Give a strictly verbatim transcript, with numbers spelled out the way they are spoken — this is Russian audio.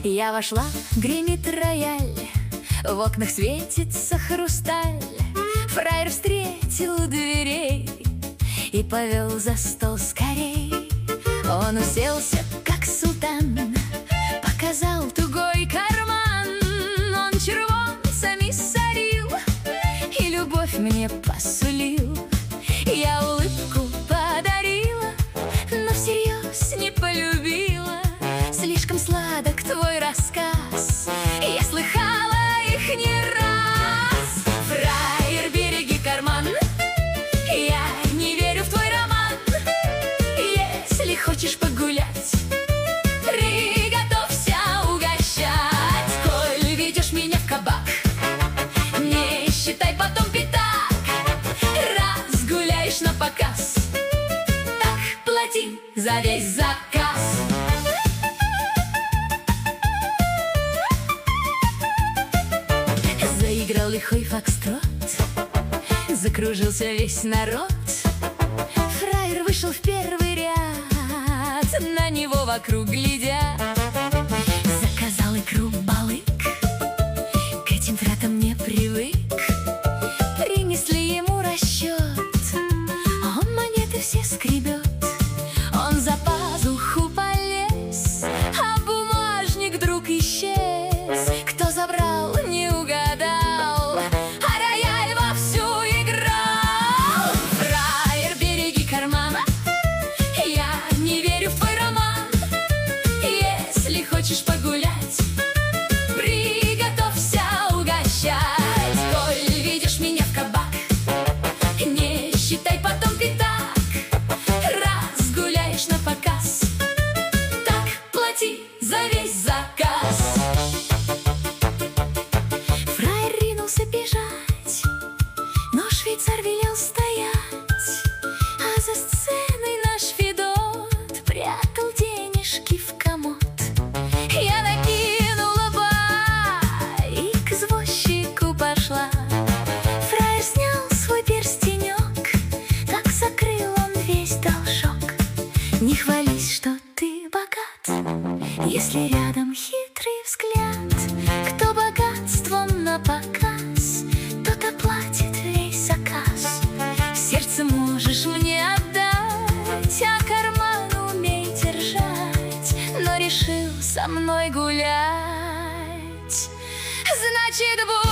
Я вошла, гремит рояль, в окнах светится хрусталь. Фраер встретил у дверей и повел за стол скорей. Он уселся, как султан, показал тугой карман. Он червонцами сорил и любовь мне посулил. Я улыбку подарила, но всерьез не полюбила. Слишком сладок твой рассказ, я слыхала их не раз. Фраер, береги карман, я не верю в твой роман. Если хочешь погулять, приготовься угощать. Коль ведешь меня в кабак, не считай потом пятак. Раз гуляешь на показ, так плати за весь заказ. Заиграл лихой фокстрот, закружился весь народ. Фраер вышел в первый ряд, на него вокруг глядят. Заказал икру балык, к этим тратам не привык. Принесли ему расчет, а он монеты все скребет. Он за пазуху полез, а бумажник вдруг исчез. Кто забрал, не угадал, а рояль вовсю играл. Фраер, береги карман, я не верю в твой роман. Если хочешь погулять, приготовься угощать. Коль видишь меня в кабак, не считай потом пятак. Раз гуляешь на показ, так плати за весь заказ. Фраер ринулся бежать, но швейцар велел стоять. А за сценой наш Федот прятал денежки в комод. Я накинула ба и к извозчику пошла. Фраер снял свой перстенек, так закрыл он весь должок. Не хвались, что ты богат, если рядом хитрый взгляд. Кто богатством на показ, тот оплатит весь заказ. Сердце можешь мне отдать, а карман умей держать. Но решил со мной гулять, значит, будь